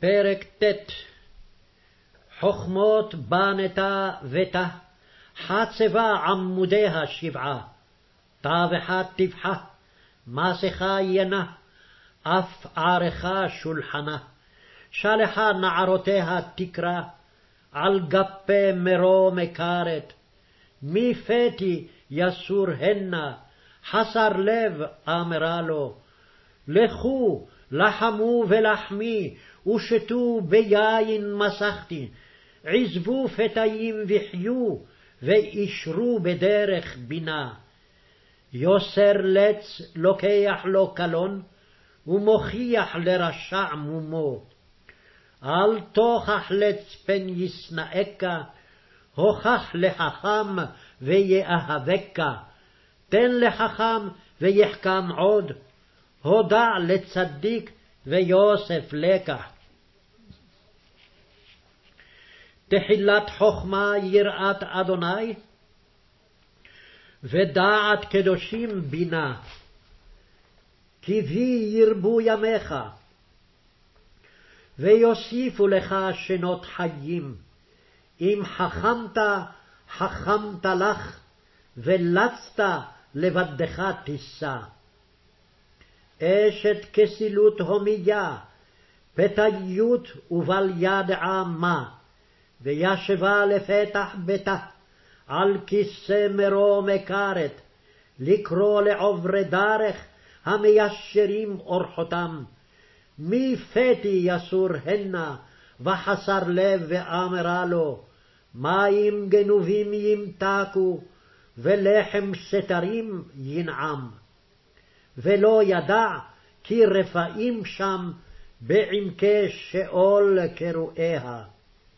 פרק ט'. חכמות בנתה ביתה, חצבה עמודיה שבעה, טבחה טבחה, מסכה ינה, אף ערכה שולחנה, שלחה נערותיה תקרא, על גפי מרום כרת, מפתי יסור הנה, חסר לב אמרה לו, לכו לחמו ולחמי, ושתו ביין מסכתי, עזבו פתאים וחיו, ואישרו בדרך בינה. יוסר לץ לוקח לו קלון, ומוכיח לרשע מומו. אל תוכח לץ פן ישנאך, הוכח לחכם ויאהבך. תן לחכם ויחכם עוד, הודע לצדיק ויוסף לקח. תחילת חכמה יראת אדוני, ודעת קדושים בינה. כי בי ירבו ימיך, ויוסיפו לך שנות חיים. אם חכמת, חכמת לך, ולצת לבדך תישא. אשת כסילות הומיה, פתאיות ובל ידעה מה, וישבה לפתח ביתה, על כיסא מרום כרת, לקרוא לעוברי דרך, המיישרים אורחותם. מפתי יסור הנה, וחסר לב ואמרה לו, מים גנובים ימתקו, ולחם סתרים ינעם. ולא ידע כי רפאים שם, בעמקי שאול קרואיה.